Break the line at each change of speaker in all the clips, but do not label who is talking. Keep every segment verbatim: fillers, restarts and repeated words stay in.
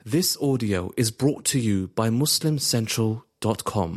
This audio is brought to you by Muslim Central dot com.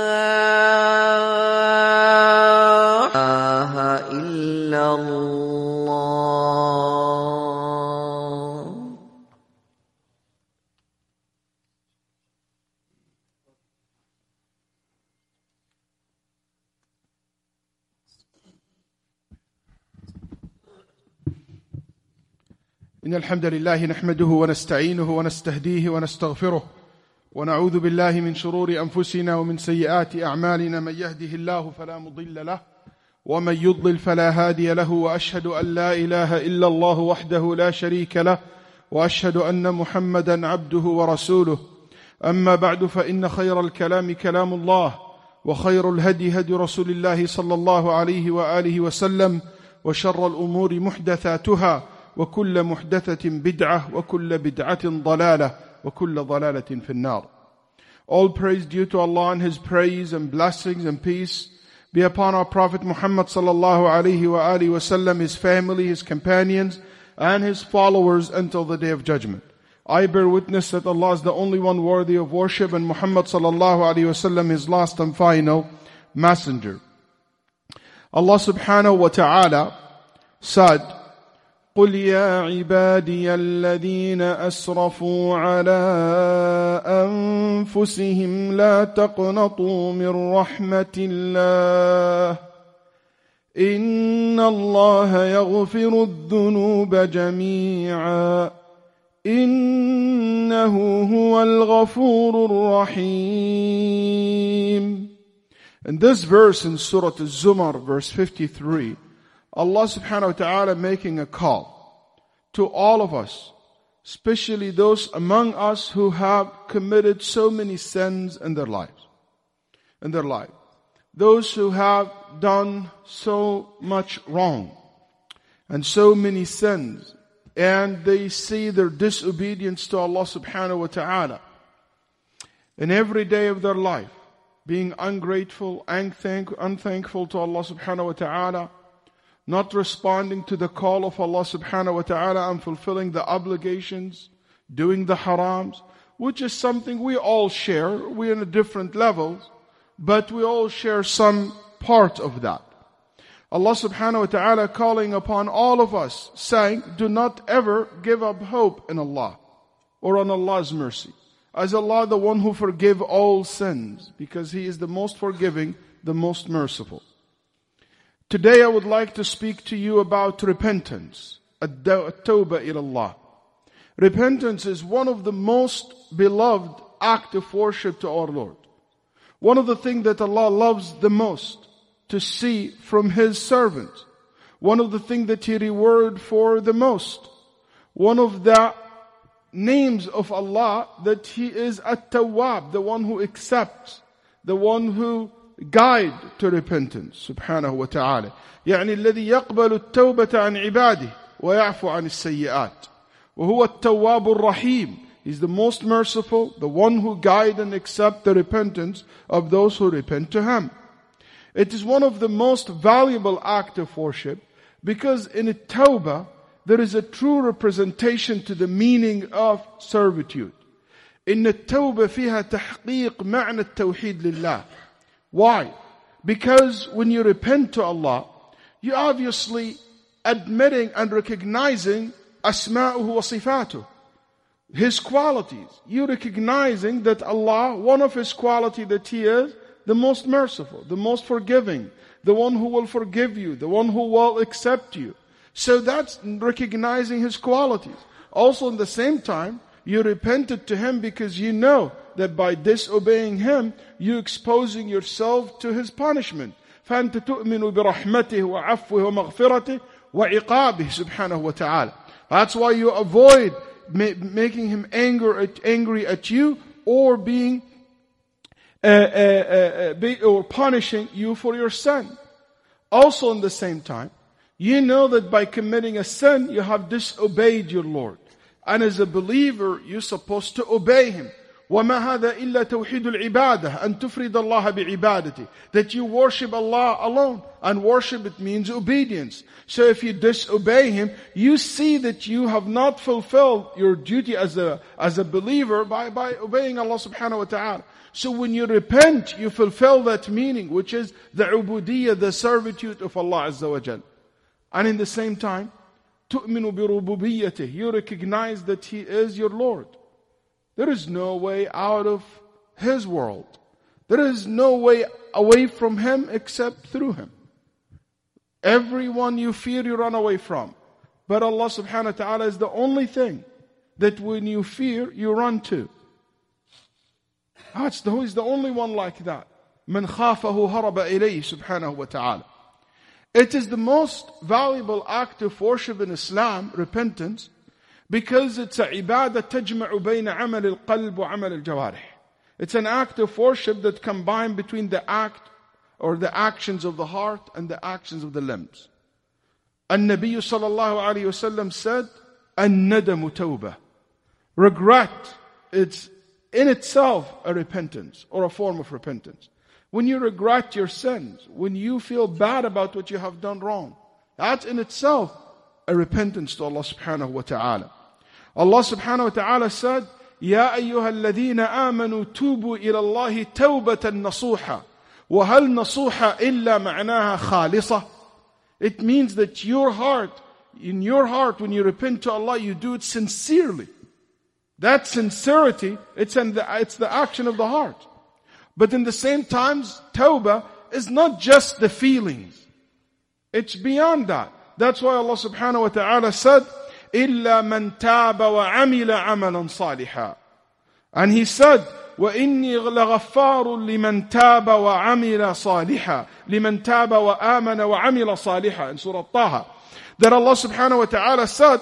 إن الحمد لله نحمده ونستعينه ونستهديه ونستغفره ونعوذ بالله من شرور أنفسنا ومن سيئات أعمالنا من يهده الله فلا مضل له ومن يضلل فلا هادي له وأشهد أن لا إله إلا الله وحده لا شريك له وأشهد أن محمدا عبده ورسوله أما بعد فإن خير الكلام كلام الله وخير الهدي هدي رسول الله صلى الله عليه وآله وسلم وشر الأمور محدثاتها وكل محدثة بدعة وكل بدعة ضلالة وكل ضلالة في النار. All praise due to Allah and His praise and blessings and peace be upon our Prophet Muhammad sallallahu alaihi wa alihi wasallam, his family, his companions, and his followers until the Day of Judgment. I bear witness that Allah is the only one worthy of worship, and Muhammad sallallahu alaihi wasallam his last and final messenger. Allah subhanahu wa ta'ala said, قل يا عبادي الذين أسرفوا على أنفسهم لا تقنطوا من رحمة الله إن الله يغفر الذنوب جميعا إنه هو الغفور الرحيم. In this verse in Surah Al-Zumar, verse fifty-three, Allah subhanahu wa ta'ala making a call to all of us, especially those among us who have committed so many sins in their lives. In their life. Those who have done so much wrong and so many sins, and they see their disobedience to Allah subhanahu wa ta'ala in every day of their life, being ungrateful, unthankful to Allah subhanahu wa ta'ala, not responding to the call of Allah subhanahu wa ta'ala and fulfilling the obligations, doing the harams, which is something we all share. We're in different levels, but we all share some part of that. Allah subhanahu wa ta'ala calling upon all of us, saying, do not ever give up hope in Allah or on Allah's mercy. As Allah, the one who forgives all sins, because He is the most forgiving, the most merciful. Today I would like to speak to you about repentance, at-tawbah ilallah. Repentance is one of the most beloved acts of worship to our Lord. One of the things that Allah loves the most to see from His servants. One of the things that He rewards for the most. One of the names of Allah that He is at-tawwab, the one who accepts, the one who guide to repentance subhanahu wa ta'ala. يعني الذي يقبل التوبة عن عباده ويعفو عن السيئات وهو التواب الرحيم. He's the most merciful, the one who guide and accept the repentance of those who repent to Him. It is one of the most valuable acts of worship because in at-tawbah there is a true representation to the meaning of servitude. إن التوبة فيها تحقيق معنى التوحيد لله. Why? Because when you repent to Allah, you obviously admitting and recognizing asma'uhu wa sifatuh, His qualities. You recognizing that Allah, one of His qualities that He is the most merciful, the most forgiving, the one who will forgive you, the one who will accept you. So that's recognizing His qualities. Also in the same time, you repented to Him because you know that by disobeying Him, you're exposing yourself to His punishment. فَأَنْتَ تُؤْمِنُ بِرَحْمَتِهِ وَعَفْوِهِ وَمَغْفِرَتِهِ وَعِقَابِهِ سُبْحَانَهُ وَتَعَالَى. That's why you avoid ma- making Him angry at, angry at you or being uh, uh, uh, be, or punishing you for your sin. Also in the same time, you know that by committing a sin, you have disobeyed your Lord. And as a believer, you're supposed to obey Him. وَمَا هَذَا إِلَّا تَوْحِيدُ الْعِبَادَةِ أَن تُفْرِدَ اللَّهَ بِعِبَادَتِهِ. That you worship Allah alone. And worship, it means obedience. So if you disobey Him, you see that you have not fulfilled your duty as a, as a believer by, by obeying Allah subhanahu wa ta'ala. So when you repent, you fulfill that meaning, which is the ubudiyyah, the servitude of Allah Azza wa Jal. And in the same time, تُؤْمِنُ بِرُبُوبِيَّتِهِ. You recognize that He is your Lord. There is no way out of His world. There is no way away from Him except through Him. Everyone you fear, you run away from. But Allah subhanahu wa ta'ala is the only thing that when you fear, you run to. That's the, Who is the only one like that. مَنْ خَافَهُ هَرَبَ إِلَيْهِ subhanahu wa ta'ala. It is the most valuable act of worship in Islam, repentance, because it's a ibadah تجمع بين عمل القلب وعمل الجوارح. It's an act of worship that combines between the act or the actions of the heart and the actions of the limbs. النبي صلى الله عليه وسلم said, الندم توبة. Regret, it's in itself a repentance or a form of repentance. When you regret your sins, when you feel bad about what you have done wrong, that's in itself a repentance to Allah subhanahu wa ta'ala. Allah subhanahu wa ta'ala said, يَا أَيُّهَا الَّذِينَ آمَنُوا تُوبُوا إِلَى اللَّهِ تَوْبَةً نَصُوحًا وَهَلْ نَصُوحًا إِلَّا مَعْنَاهَا خَالِصَةً. It means that your heart, in your heart, when you repent to Allah, you do it sincerely. That sincerity, it's, in the, it's the action of the heart. But in the same time, tawbah is not just the feelings. It's beyond that. That's why Allah subhanahu wa ta'ala said, إِلَّا مَنْ تَابَ وَعَمِلَ عَمَلًا صَالِحًا. And He said, وَإِنِّي لَغَفَّارٌ لِمَنْ تَابَ وَعَمِلَ صَالِحًا لِمَنْ تَابَ وَآمَنَ وَعَمِلَ صَالِحًا in Surah Taha. That Allah subhanahu wa ta'ala said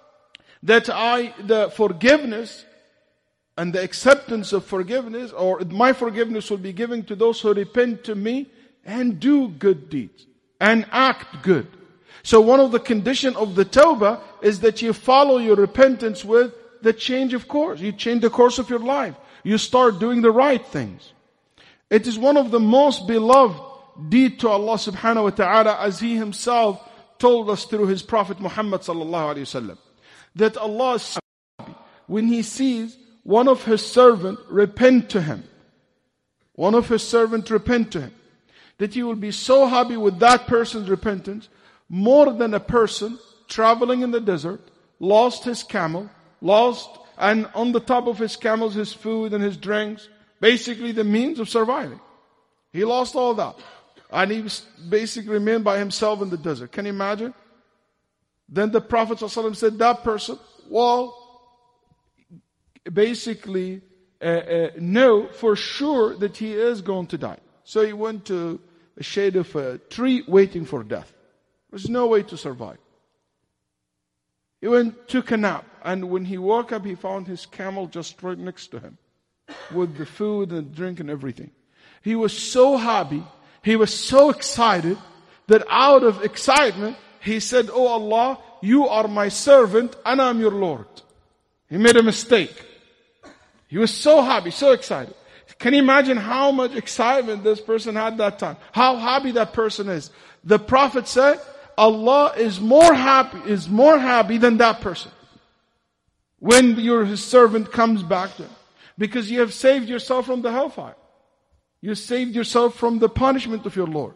that I, the forgiveness and the acceptance of forgiveness, or my forgiveness will be given to those who repent to me and do good deeds and act good. So one of the conditions of the tawbah is that you follow your repentance with the change of course. You change the course of your life. You start doing the right things. It is one of the most beloved deed to Allah subhanahu wa ta'ala, as He Himself told us through His Prophet Muhammad sallallahu alayhi wa sallam, that Allah is happy when He sees one of His servant repent to Him. One of His servant repent to Him. That He will be so happy with that person's repentance, more than a person traveling in the desert, lost his camel, lost, and on the top of his camels his food and his drinks, basically the means of surviving. He lost all that. And he basically remained by himself in the desert. Can you imagine? Then the Prophet ﷺ said, that person, well, basically uh, uh, know for sure that he is going to die. So he went to a shade of a tree waiting for death. There's no way to survive. He went, took a nap, and when he woke up, he found his camel just right next to him, with the food and drink and everything. He was so happy, he was so excited, that out of excitement, he said, "Oh Allah, you are my servant, and I'm your Lord." He made a mistake. He was so happy, so excited. Can you imagine how much excitement this person had that time? How happy that person is. The Prophet said, Allah is more happy, is more happy than that person when your his servant comes back to him. Because you have saved yourself from the hellfire. You saved yourself from the punishment of your Lord.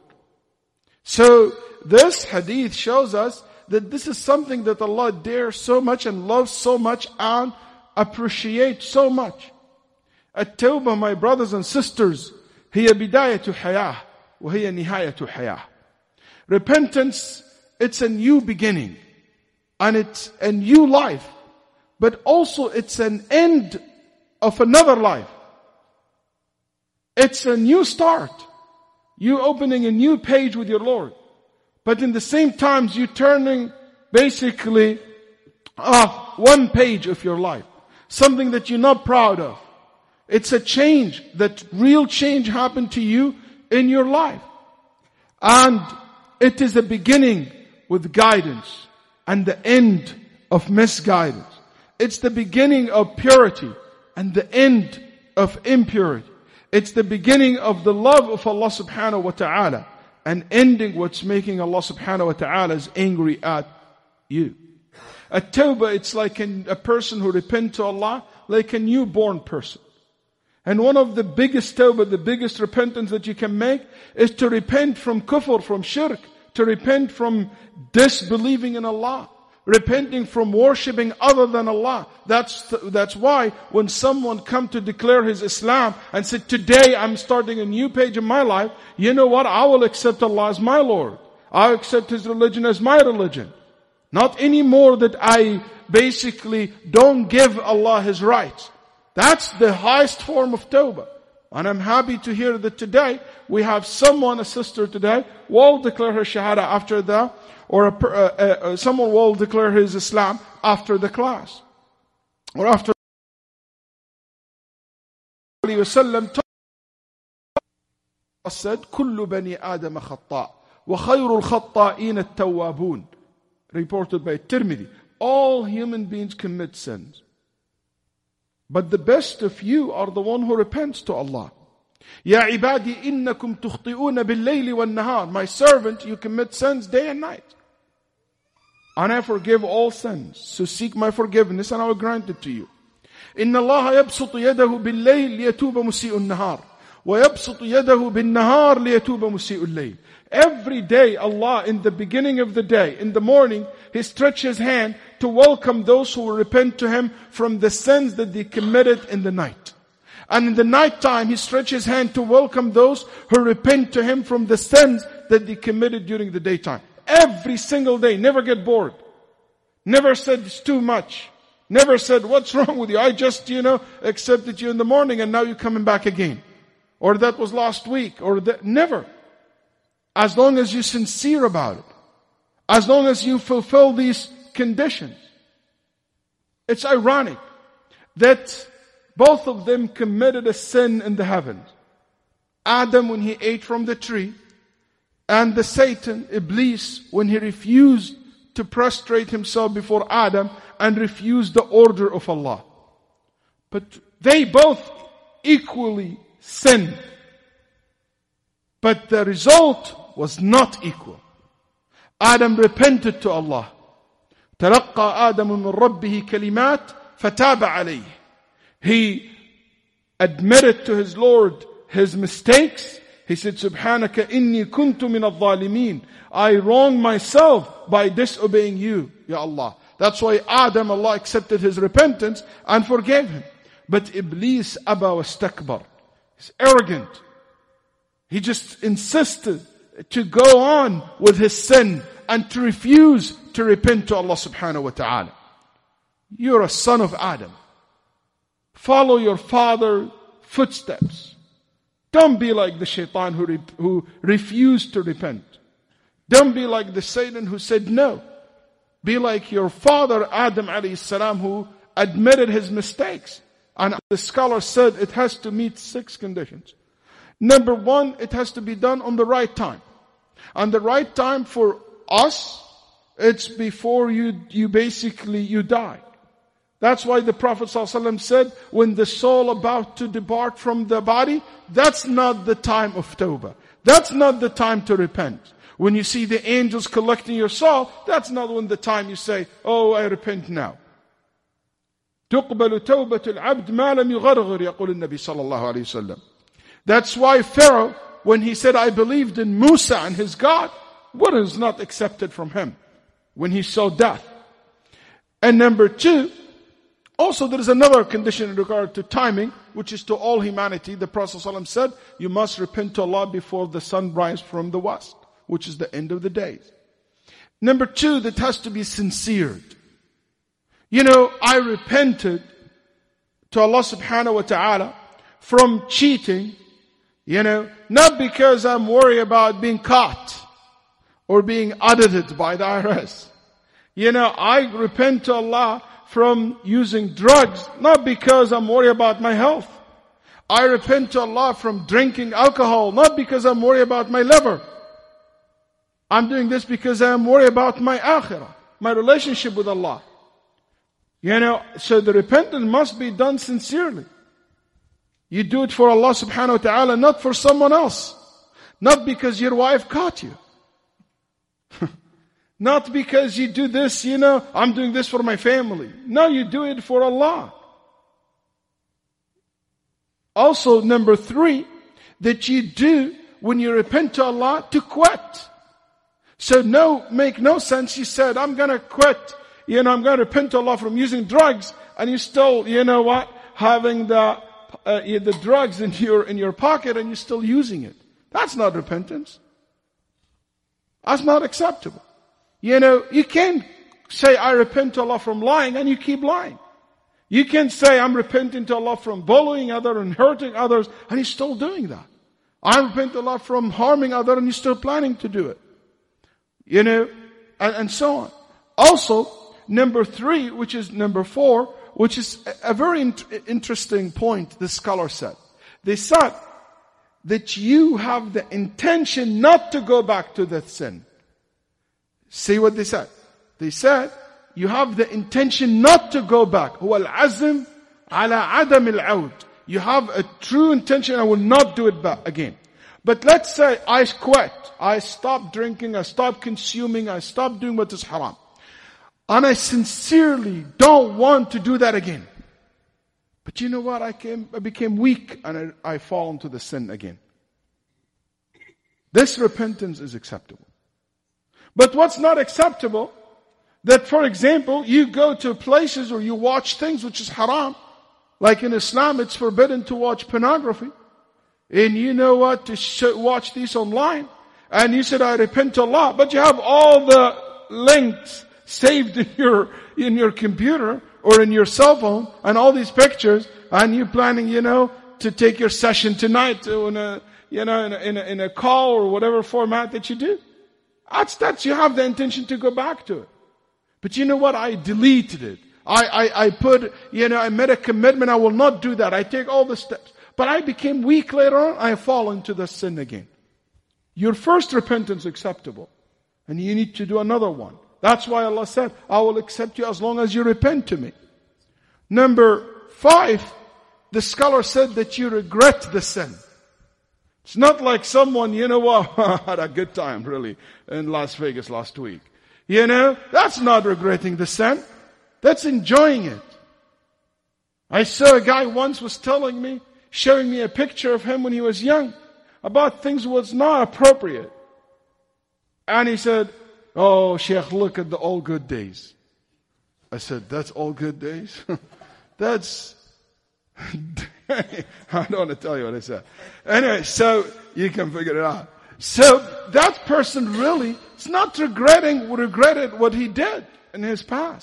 So this hadith shows us that this is something that Allah dares so much and loves so much and appreciates so much. At-tawbah, my brothers and sisters, هي بداية حياة وهي نهاية حياة. Repentance, it's a new beginning and it's a new life, but also it's an end of another life. It's a new start. You opening a new page with your Lord, but in the same time you turning basically off one page of your life, something that you're not proud of. It's a change, that real change happened to you in your life. And it is a beginning with guidance and the end of misguidance. It's the beginning of purity and the end of impurity. It's the beginning of the love of Allah subhanahu wa ta'ala, and ending what's making Allah subhanahu wa ta'ala is angry at you. A tawbah, it's like an, a person who repents to Allah, like a newborn person. And one of the biggest tawbah, the biggest repentance that you can make, is to repent from kufr, from shirk, to repent from disbelieving in Allah, repenting from worshipping other than Allah. That's that's why when someone come to declare his Islam and said, today I'm starting a new page in my life, you know what? I will accept Allah as my Lord. I accept His religion as my religion. Not anymore that I basically don't give Allah His rights. That's the highest form of tawbah. And I'm happy to hear that today we have someone, a sister today, will declare her shahada after the, or a, uh, uh, someone will declare his Islam after the class. Or after وسلم said, كل بني آدم خطاء وخير الخطائين التوابون. Reported by Tirmidhi. All human beings commit sins. But the best of you are the one who repents to Allah. Ya ibadi innakum tukhti'una bil-layli wan-nahar. My servant, you commit sins day and night. And I forgive all sins. So seek my forgiveness and I will grant it to you. Inna Allah yabsutu yadahu bil-layl liyatuba musi'u an-nahar. Wa yabsutu yadahu bin-nahar liyatuba musi'u al-layl. Every day Allah, in the beginning of the day, in the morning, He stretches His hand to welcome those who will repent to Him from the sins that they committed in the night. And in the night time, He stretches His hand to welcome those who repent to Him from the sins that they committed during the daytime. Every single day, never get bored. Never said it's too much. Never said, what's wrong with you? I just, you know, accepted you in the morning and now you're coming back again. Or that was last week. Or that, never. As long as you're sincere about it. As long as you fulfill these conditions. It's ironic that both of them committed a sin in the heavens. Adam when he ate from the tree, and the Satan, Iblis, when he refused to prostrate himself before Adam and refused the order of Allah. But they both equally sinned. But the result was not equal. Adam repented to Allah. تلقى آدم من ربه كلمات فتاب عليه. He admitted to his Lord his mistakes. He said, Subhanaka inni kuntu min al-zalimin. I wronged myself by disobeying you, Ya Allah. That's why Adam, Allah accepted his repentance and forgave him. But Iblis aba wastakbar. He's arrogant. He just insisted to go on with his sin and to refuse to repent to Allah subhanahu wa ta'ala. You're a son of Adam. Follow your father's footsteps. Don't be like the shaitan who, re- who refused to repent. Don't be like the Satan who said no. Be like your father Adam alayhi salam who admitted his mistakes. And the scholar said it has to meet six conditions. Number one, it has to be done on the right time. And the right time for us, it's before you, you basically, you die. That's why the Prophet ﷺ said, when the soul about to depart from the body, that's not the time of tawbah. That's not the time to repent. When you see the angels collecting your soul, that's not when the time you say, oh, I repent now. تُقْبَلُ تَوْبَةُ الْعَبْدِ مَا لَمْ يُغَرْغِرْ يقول النبي صلى الله عليه وسلم. That's why Pharaoh, when he said, I believed in Musa and his God, what is not accepted from him when he saw death? And number two, also there is another condition in regard to timing, which is to all humanity. The Prophet ﷺ said, you must repent to Allah before the sun rises from the west, which is the end of the days. Number two, that has to be sincere. You know, I repented to Allah subhanahu wa ta'ala from cheating, you know, not because I'm worried about being caught or being audited by the I R S. You know, I repent to Allah from using drugs, not because I'm worried about my health. I repent to Allah from drinking alcohol, not because I'm worried about my liver. I'm doing this because I'm worried about my akhirah, my relationship with Allah. You know, so the repentance must be done sincerely. You do it for Allah subhanahu wa ta'ala, not for someone else. Not because your wife caught you. Not because you do this, you know, I'm doing this for my family. No, you do it for Allah. Also, number three, that you do when you repent to Allah to quit. So no, make no sense. You said, I'm going to quit. You know, I'm going to repent to Allah from using drugs. And you still, you know what, having the, uh, the drugs in your, in your pocket and you're still using it. That's not repentance. That's not acceptable. You know, you can't say, I repent to Allah from lying, and you keep lying. You can say, I'm repenting to Allah from bullying others and hurting others, and you're still doing that. I repent to Allah from harming others, and you're still planning to do it. You know, and, and so on. Also, number three, which is number four, which is a, a very in- interesting point the scholar said. They said that you have the intention not to go back to that sin. See what they said? They said, you have the intention not to go back. هو العزم على عدم العود. You have a true intention, I will not do it back again. But let's say I quit. I stop drinking, I stop consuming, I stop doing what is haram. And I sincerely don't want to do that again. But you know what? I, came, I became weak and I, I fall into the sin again. This repentance is acceptable. But what's not acceptable, that for example, you go to places or you watch things which is haram. Like in Islam, it's forbidden to watch pornography. And you know what, to sh- watch these online. And you said, I repent to Allah. But you have all the links saved in your, in your computer or in your cell phone and all these pictures. And you're planning, you know, to take your session tonight in a, you know, in a, in a, in a call or whatever format that you do. That's, that's, you have the intention to go back to it. But you know what? I deleted it. I, I, I put, you know, I made a commitment. I will not do that. I take all the steps. But I became weak later on. I fall into the sin again. Your first repentance is acceptable. And you need to do another one. That's why Allah said, I will accept you as long as you repent to me. Number five, the scholar said that you regret the sin. It's not like someone, you know what, had a good time really in Las Vegas last week. You know, that's not regretting the sin. That's enjoying it. I saw a guy once was telling me, showing me a picture of him when he was young, about things was not appropriate. And he said, oh, Sheikh, look at the all good days. I said, that's all good days? That's... I don't want to tell you what I said. Anyway, so you can figure it out. So that person really is not regretting, regretted what he did in his past.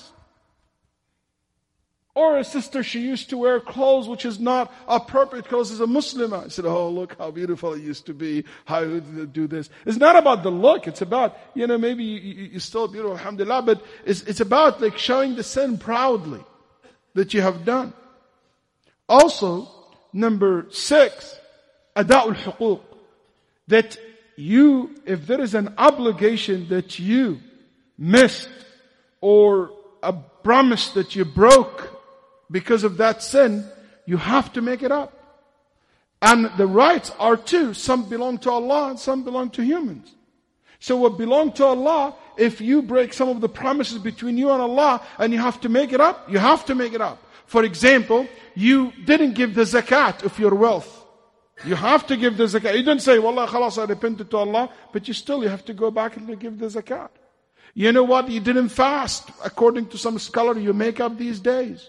Or a sister, she used to wear clothes which is not appropriate because as a Muslim. I said, oh, look how beautiful it used to be. How you do this. It's not about the look. It's about, you know, maybe you, you, you're still beautiful, alhamdulillah. But it's, it's about like showing the sin proudly that you have done. Also, number six, ada'ul huquq. That you, if there is an obligation that you missed or a promise that you broke because of that sin, you have to make it up. And the rights are two. Some belong to Allah and some belong to humans. So what belong to Allah, if you break some of the promises between you and Allah and you have to make it up, you have to make it up. For example, you didn't give the zakat of your wealth. You have to give the zakat. You didn't say, Wallah, khalas, I repented to Allah, but you still, you have to go back and give the zakat. You know what? You didn't fast. According to some scholar, you make up these days.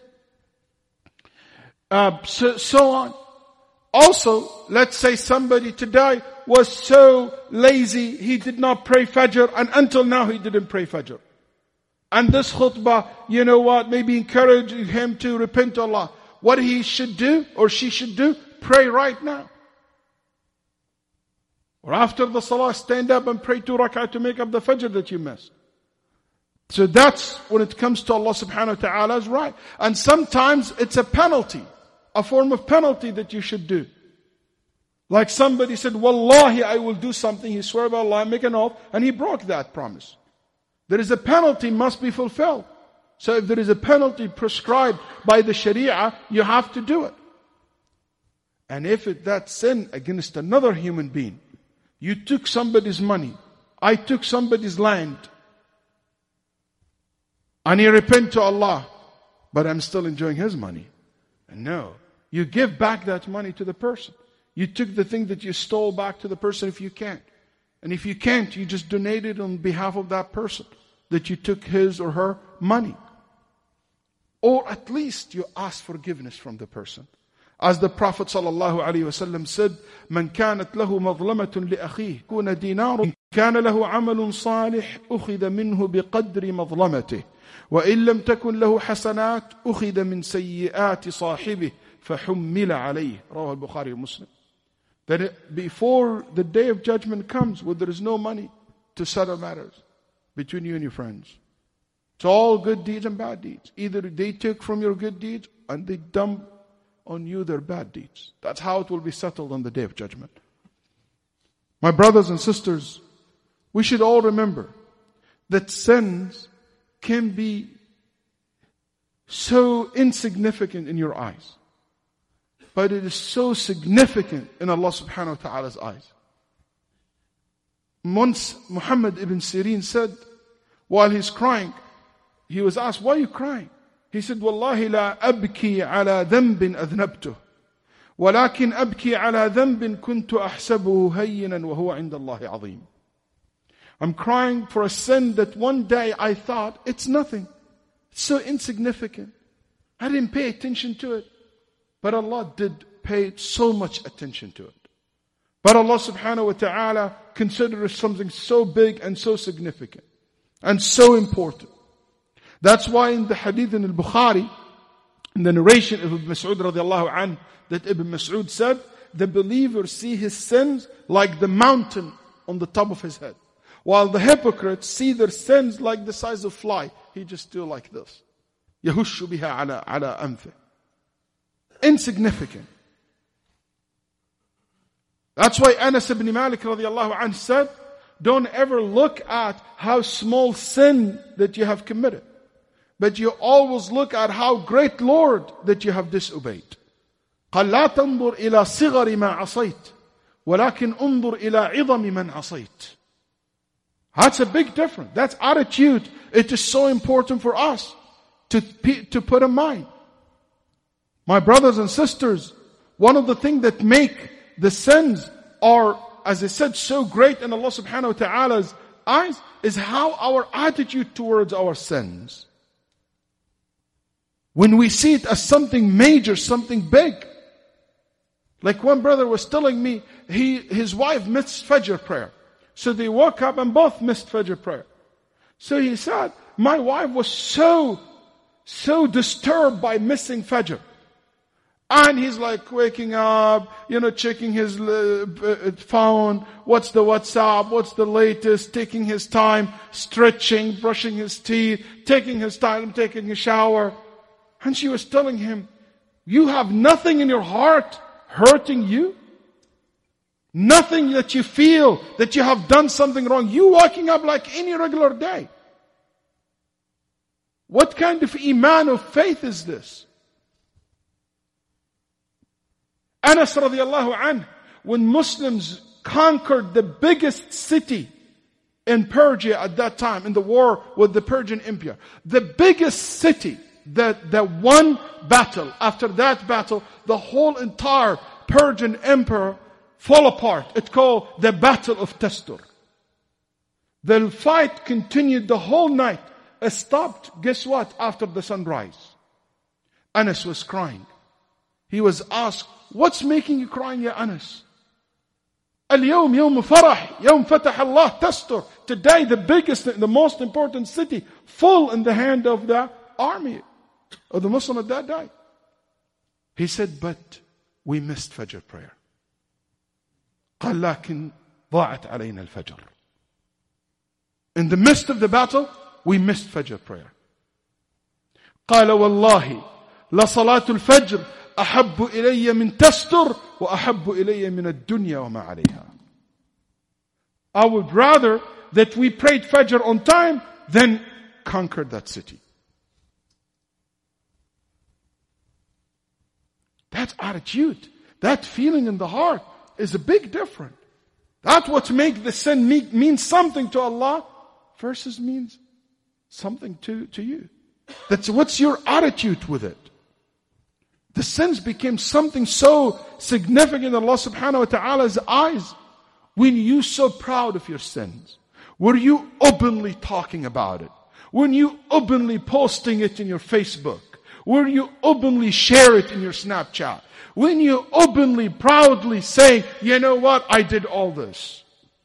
Uh, so, so on. Also, let's say somebody today was so lazy, he did not pray Fajr, and until now he didn't pray Fajr. And this khutbah, you know what, maybe encouraging him to repent to Allah. What he should do, or she should do, pray right now. Or after the salah, stand up and pray two rak'ah to make up the Fajr that you missed. So that's, when it comes to Allah subhanahu wa ta'ala, is right. And sometimes it's a penalty, a form of penalty that you should do. Like somebody said, Wallahi, I will do something. He swore by Allah, make an oath, and he broke that promise. There is a penalty must be fulfilled. So if there is a penalty prescribed by the Sharia, you have to do it. And if it, that sin against another human being, you took somebody's money, I took somebody's land, and you repent to Allah, but I'm still enjoying his money. No. You give back that money to the person. You took the thing that you stole back to the person if you can't. And if you can't, you just donate it on behalf of that person that you took his or her money. Or at least you ask forgiveness from the person. As the Prophet ﷺ said, من كانت له مظلمة لأخيه كون دينار كان له عمل صالح أخذ منه بقدر مظلمته وإن لم تكن له حسنات أخذ من سيئات صاحبه فحمل عليه. رواه البخاري ومسلم. That before the day of judgment comes, where there is no money to settle matters between you and your friends. It's all good deeds and bad deeds. Either they take from your good deeds and they dump on you their bad deeds. That's how it will be settled on the day of judgment. My brothers and sisters, we should all remember that sins can be so insignificant in your eyes, but it is so significant in Allah subhanahu wa ta'ala's eyes. Once Muhammad ibn Sirin said, while he's crying, he was asked, why are you crying? He said, والله لا أبكي على ذنب أذنبته ولكن أبكي على ذنب كنت أحسبه هينا وهو عند الله عظيم. I'm crying for a sin that one day I thought, it's nothing. It's so insignificant. I didn't pay attention to it. But Allah did pay so much attention to it. But Allah subhanahu wa ta'ala considered it something so big and so significant and so important. That's why in the hadith in al-Bukhari, in the narration of Ibn Mas'ud radiallahu anhu, that Ibn Mas'ud said, the believer see his sins like the mountain on the top of his head. While the hypocrites see their sins like the size of fly. He just do like this. يَهُشُّ بِهَا عَلَى عَلَى أَنْفِهِ. Insignificant. That's why Anas ibn Malik radiallahu anhu said, don't ever look at how small sin that you have committed. But you always look at how great Lord that you have disobeyed. قال لا تنظر إلى صغر ما عصيت ولكن انظر إلى عظم من عصيت. That's a big difference. That's attitude. It is so important for us to, to put in mind. My brothers and sisters, one of the things that make the sins are, as I said, so great in Allah subhanahu wa ta'ala's eyes is how our attitude towards our sins. When we see it as something major, something big. Like one brother was telling me, he his wife missed Fajr prayer. So they woke up and both missed Fajr prayer. So he said, my wife was so, so disturbed by missing Fajr. And he's like waking up, you know, checking his uh, phone, what's the WhatsApp, what's the latest, taking his time, stretching, brushing his teeth, taking his time, taking a shower. And she was telling him, you have nothing in your heart hurting you? Nothing that you feel that you have done something wrong. You waking up like any regular day. What kind of iman of faith is this? Anas radiallahu anhu, when Muslims conquered the biggest city in Persia at that time, in the war with the Persian Empire, the biggest city, that the one battle, after that battle, the whole entire Persian Empire fall apart. It's called the Battle of Tastur. The fight continued the whole night. It stopped, guess what, after the sunrise. Anas was crying. He was asked, what's making you crying, ya Anas? اليوم يوم فرح يوم فتح الله تستر. Today the biggest, the most important city, full in the hand of the army of the Muslim at that day. He said, but we missed Fajr prayer. قال لكن ضاعت علينا الفجر. In the midst of the battle, we missed Fajr prayer. قال والله لصلاة الفجر أحب إلي من تستر وأحب إلي من الدنيا وما عليها. I would rather that we prayed Fajr on time than conquered that city. That's attitude. That feeling in the heart is a big difference. That's what makes the sin mean, mean something to Allah versus means something to, to you. That's what's your attitude with it. The sins became something so significant in Allah subhanahu wa ta'ala's eyes. When you so proud of your sins, were you openly talking about it? When you openly posting it in your Facebook? When you openly share it in your Snapchat? When you openly, proudly say, you know what, I did all this.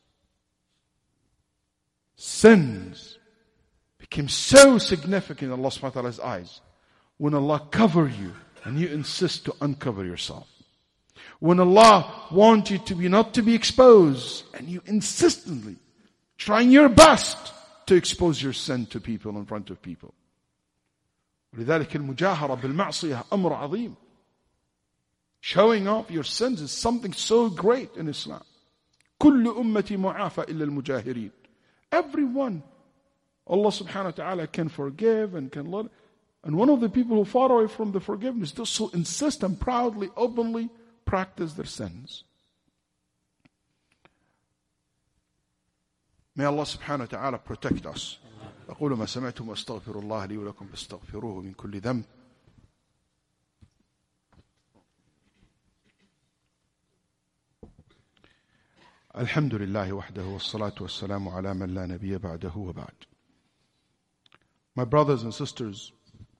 Sins became so significant in Allah subhanahu wa ta'ala's eyes. When Allah cover you and you insist to uncover yourself. When Allah wants you to be not to be exposed and you insistently trying your best to expose your sin to people in front of people. ولذلك المجاهرة بالمعصية أمر عظيم. Showing off your sins is something so great in Islam. كل أمتي معافى إلا المجاهرين. Everyone, Allah subhanahu wa ta'ala can forgive and can let. And one of the people who far away from the forgiveness, those who insist and proudly, openly practice their sins. May Allah subhanahu wa ta'ala protect us. أقول ما سمعتم واستغفر الله لي ولكم فاستغفروه من كل ذنب. الحمد لله وحده والصلاة والسلام على من لا نبي بعده وبعد. My brothers and sisters,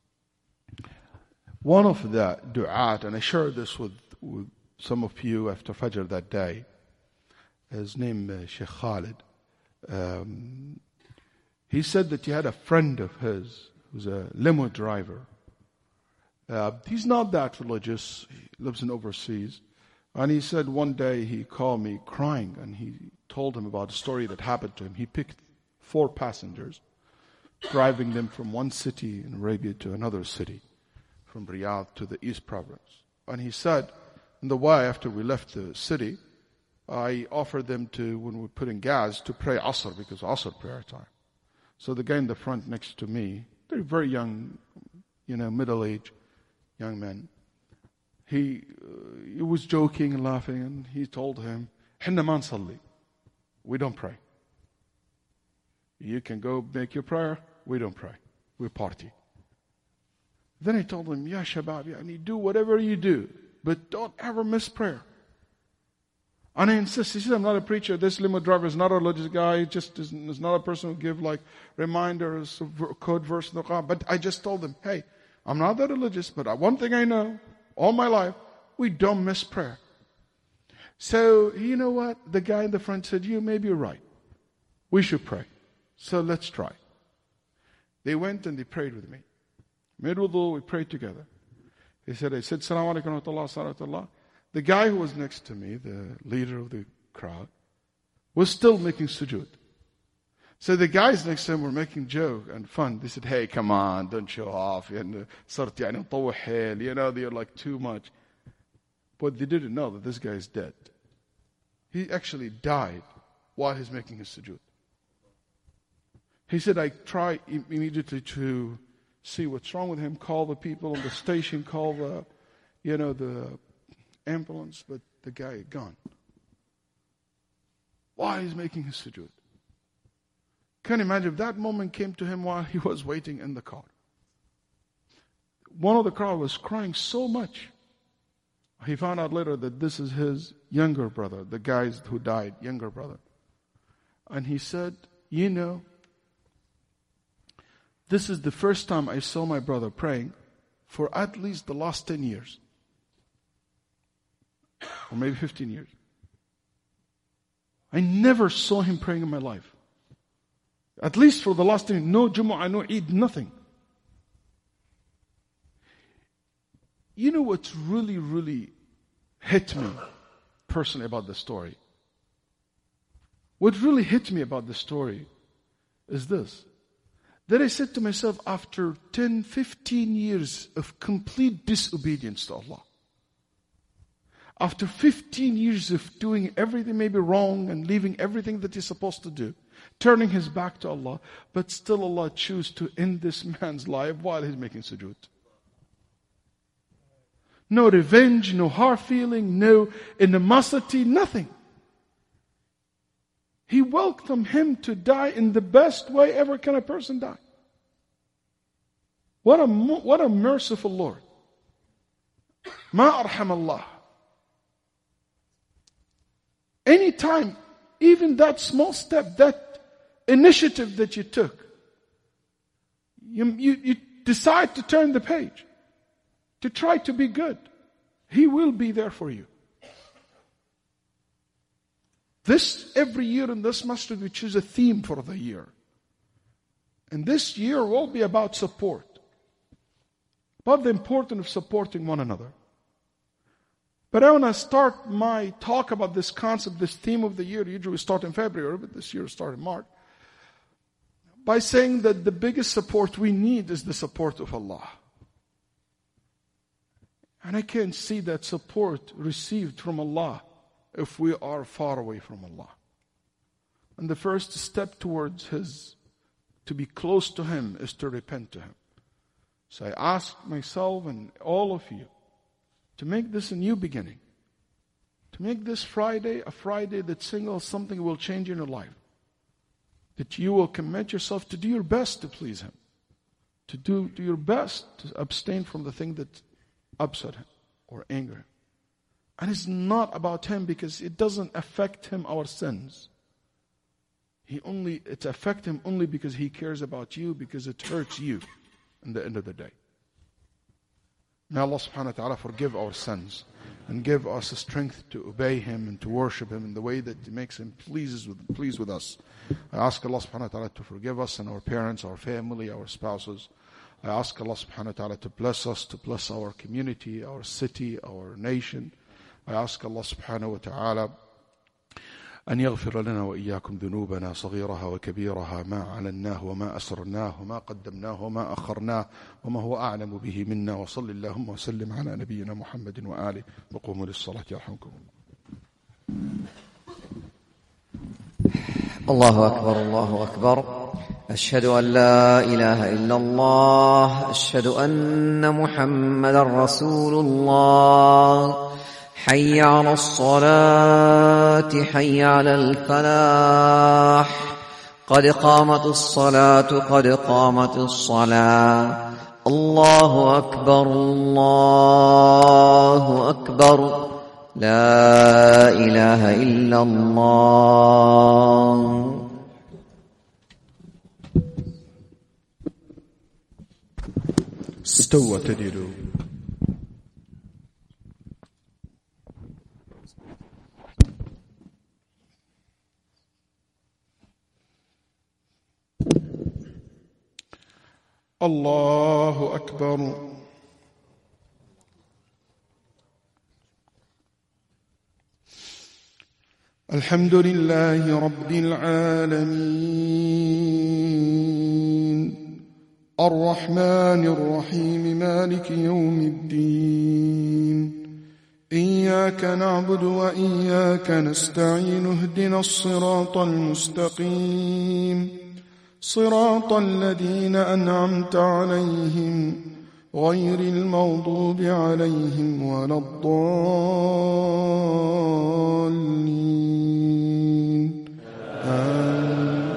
one of the du'at, and I shared this with, with some of you after Fajr that day, his name uh, Sheikh Khalid. Um, he said that he had a friend of his who's a limo driver. Uh, he's not that religious. He lives in overseas. And he said one day he called me crying and he told him about a story that happened to him. He picked four passengers, driving them from one city in Arabia to another city, from Riyadh to the East Province. And he said, in the way after we left the city, I offered them to, when we put in gas, to pray Asr, because Asr prayer time. So the guy in the front next to me, they're very young, you know, middle-aged young men. He, uh, he was joking and laughing, and he told him, "Hinna ma nsalli." We don't pray. You can go make your prayer. We don't pray. We party. Then I told him, "Ya shabab, yani do whatever you do, but don't ever miss prayer." And I insist. He said, "I'm not a preacher. This limo driver is not a religious guy. He just is, is not a person who give like reminders, of code verse in the Quran." But I just told him, "Hey, I'm not that religious, but one thing I know, all my life, we don't miss prayer." So, you know what? The guy in the front said, "You maybe you're right. We should pray. So let's try." They went and they prayed with me. Made wudu, we prayed together. He said, I said, "Assalamu alaikum wa rahmatullah, wa rahmatullah." The guy who was next to me, the leader of the crowd, was still making sujood. So the guys next to him were making joke and fun. They said, "Hey, come on, don't show off. You know, they're like too much." But they didn't know that this guy is dead. He actually died while he's making his sujood. He said, I try immediately to see what's wrong with him, call the people on the station, call the, you know, the ambulance, but the guy is gone. Why he's making his sujood? Can you imagine if that moment came to him while he was waiting in the car? One of the crowd was crying so much. He found out later that this is his younger brother, the guy who died, younger brother. And he said, "You know, this is the first time I saw my brother praying for at least the last ten years. Or maybe fifteen years. I never saw him praying in my life. At least for the last ten years. No Jumu'ah, no Eid, nothing." You know what's really, really hit me personally about the story? What really hit me about the story is this. That I said to myself, after ten, fifteen years of complete disobedience to Allah, after fifteen years of doing everything maybe wrong and leaving everything that he's supposed to do, turning his back to Allah, but still Allah choose to end this man's life while he's making sujood. no revenge, no hard feeling, no animosity, nothing. He welcomed him to die in the best way ever can a person die. What a, what a merciful Lord. Ma arham Allah. Anytime, even that small step, that initiative that you took, you, you, you decide to turn the page, to try to be good, He will be there for you. This, every year in this masjid, we choose a theme for the year. And this year will be about support. About the importance of supporting one another. But I want to start my talk about this concept, this theme of the year. Usually we start in February, but this year we start in March. By saying that the biggest support we need is the support of Allah. And I can't see that support received from Allah if we are far away from Allah. And the first step towards His, to be close to Him, is to repent to Him. So I ask myself and all of you to make this a new beginning. To make this Friday a Friday that signals something will change in your life. That you will commit yourself to do your best to please Him. To do, do your best to abstain from the thing that upset Him or anger Him. And it's not about Him because it doesn't affect Him our sins. He only, it affects Him only because He cares about you, because it hurts you in the end of the day. May Allah subhanahu wa ta'ala forgive our sins and give us the strength to obey Him and to worship Him in the way that makes Him pleases with, pleased with us. I ask Allah subhanahu wa ta'ala to forgive us and our parents, our family, our spouses. I ask Allah subhanahu wa ta'ala to bless us, to bless our community, our city, our nation. I ask Allah subhanahu wa ta'ala أن يغفر لنا وإياكم ذنوبنا صغيرها وكبيرها ما علناه وما أسرناه وما قدمناه وما أخرناه وما هو أعلم به منا وصل اللهم وسلم على نبينا محمد وآله وقوموا للصلاة يرحمكم.
الله أكبر الله أكبر. أشهد أن لا إله إلا الله. أشهد أن محمدا رسول الله. حي على الصلاة حي على الفلاح. قد قامت الصلاة قد قامت الصلاة. الله أكبر الله أكبر. لا إله إلا الله.
استوى تديروا. الله أكبر. الحمد لله رب العالمين الرحمن الرحيم مالك يوم الدين إياك نعبد وإياك نستعين اهدنا الصراط المستقيم صراط الذين أنعمت عليهم غير المغضوب عليهم ولا الضالين آمين.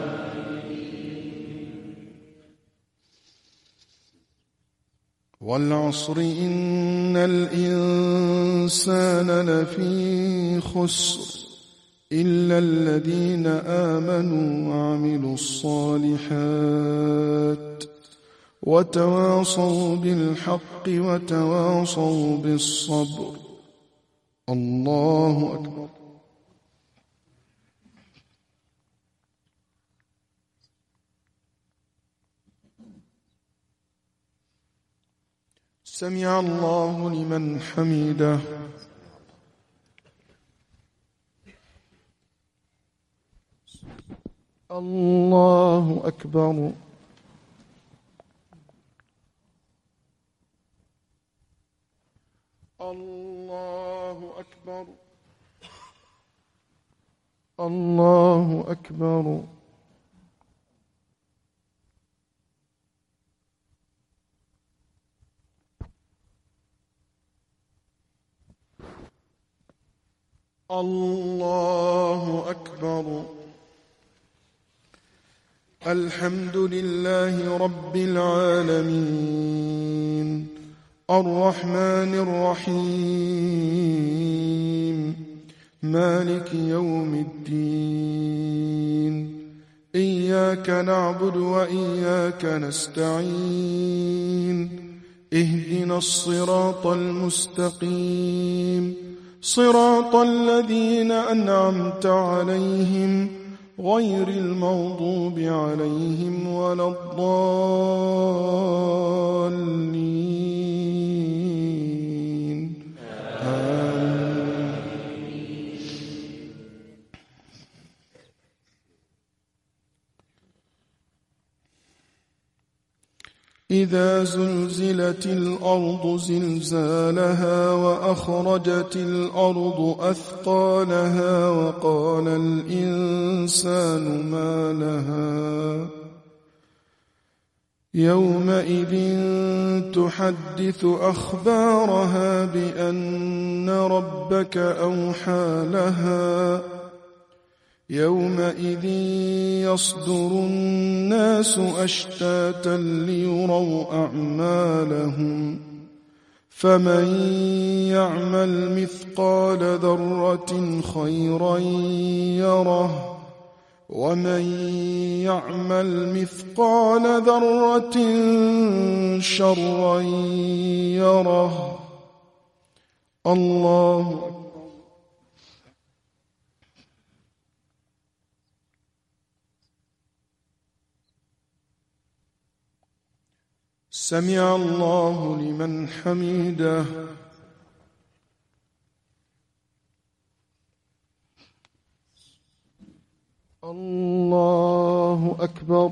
والعصر إن الإنسان لفي خسر إلا الذين آمنوا وعملوا الصالحات وتواصوا بالحق وتواصوا بالصبر. الله أكبر. سمع الله لمن حمده. الله أكبر. الله أكبر. الله أكبر. الله أكبر. الحمد لله رب العالمين الرحمن الرحيم مالك يوم الدين إياك نعبد وإياك نستعين اهدنا الصراط المستقيم صراط الذين أنعمت عليهم غير المغضوب عليهم ولا الضالين آمين. إذا زلزلت الأرض زلزالها وأخرجت الأرض أثقالها وقال الإنسان ما لها يومئذ تحدث أخبارها بأن ربك أوحى لها يومئذ يصدر الناس أشتاتا ليروا أعمالهم فمن يعمل مثقال ذرة خيرا يره ومن يعمل مثقال ذرة شرا يره. الله سمع الله لمن حمده. الله أكبر.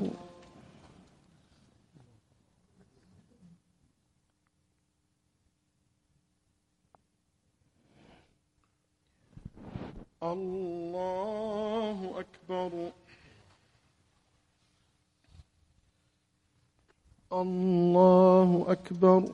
الله أكبر. الله أكبر.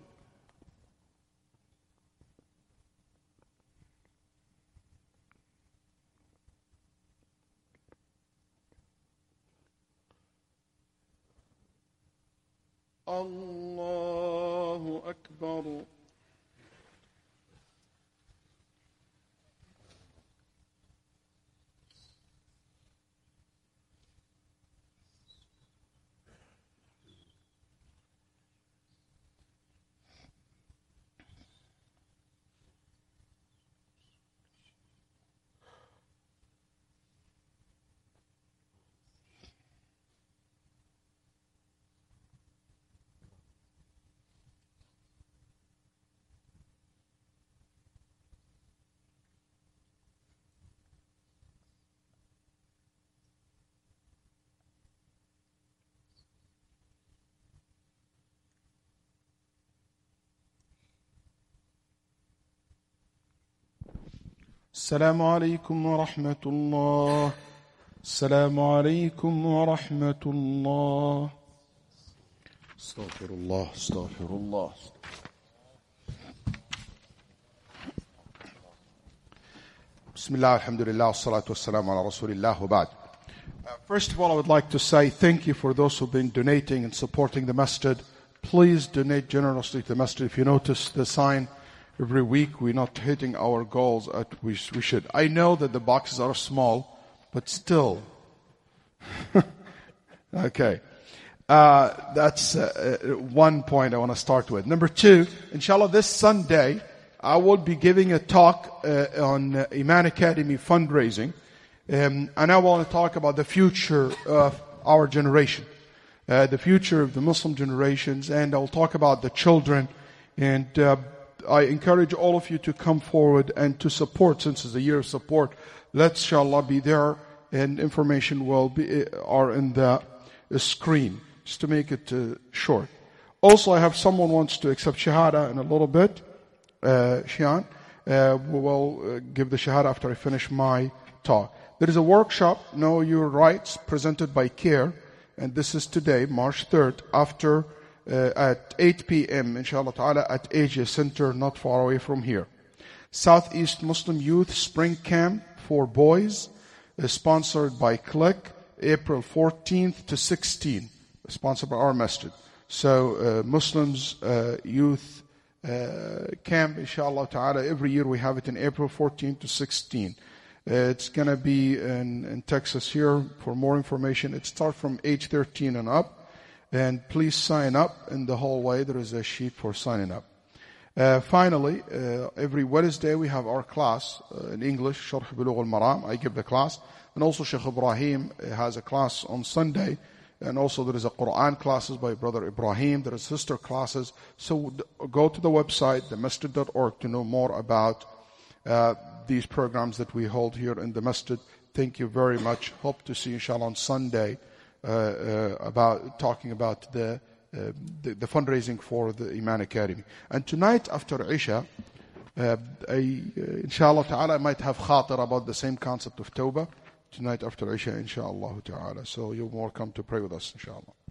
الله أكبر. السلام عليكم ورحمة الله. السلام عليكم ورحمة الله. استغفر الله استغفر الله. بسم الله الحمد لله والصلاة والسلام على رسول الله وبعد. First of all, I would like to say thank you for those who have been donating and supporting the masjid. Please donate generously to the masjid. If you notice the sign, every week we're not hitting our goals at we, we should. I know that the boxes are small, but still. Okay. Uh, that's uh, one point I want to start with. Number two, inshallah, this Sunday, I will be giving a talk uh, on uh, Iman Academy fundraising. Um, and I want to talk about the future of our generation. Uh, the future of the Muslim generations. And I'll talk about the children. And uh, I encourage all of you to come forward and to support, since it's a year of support. Let's, inshallah, be there, and information will be are in the screen, just to make it uh, short. Also, I have someone wants to accept Shahada in a little bit. Uh, Shian, uh, we will uh, give the Shahada after I finish my talk. There is a workshop, Know Your Rights, presented by CARE, and this is today, March third, after Uh, at eight p.m. inshallah ta'ala at Asia Center, not far away from here. Southeast Muslim Youth Spring Camp for boys is sponsored by Click, April fourteenth to sixteenth, sponsored by our masjid. So uh, Muslims uh, Youth uh, Camp, inshallah ta'ala, every year we have it in April fourteenth to sixteenth. Uh, it's going to be in, in Texas here. For more information, it starts from age thirteen and up. And please sign up in the hallway. There is a sheet for signing up. Uh, finally, uh, every Wednesday we have our class uh, in English, Sharh Bulugh al-Maram. I give the class. And also Sheikh Ibrahim has a class on Sunday. And also there is a Quran classes by Brother Ibrahim. There are sister classes. So go to the website, the masjid dot org, to know more about uh, these programs that we hold here in the masjid. Thank you very much. Hope to see you, inshallah, on Sunday uh, uh, about talking about the, uh, the the fundraising for the Iman Academy. And tonight after Isha, uh, I, uh, inshallah ta'ala, I might have khatir about the same concept of Tawbah. Tonight after Isha, inshallah ta'ala. So you're welcome to pray with us, inshallah.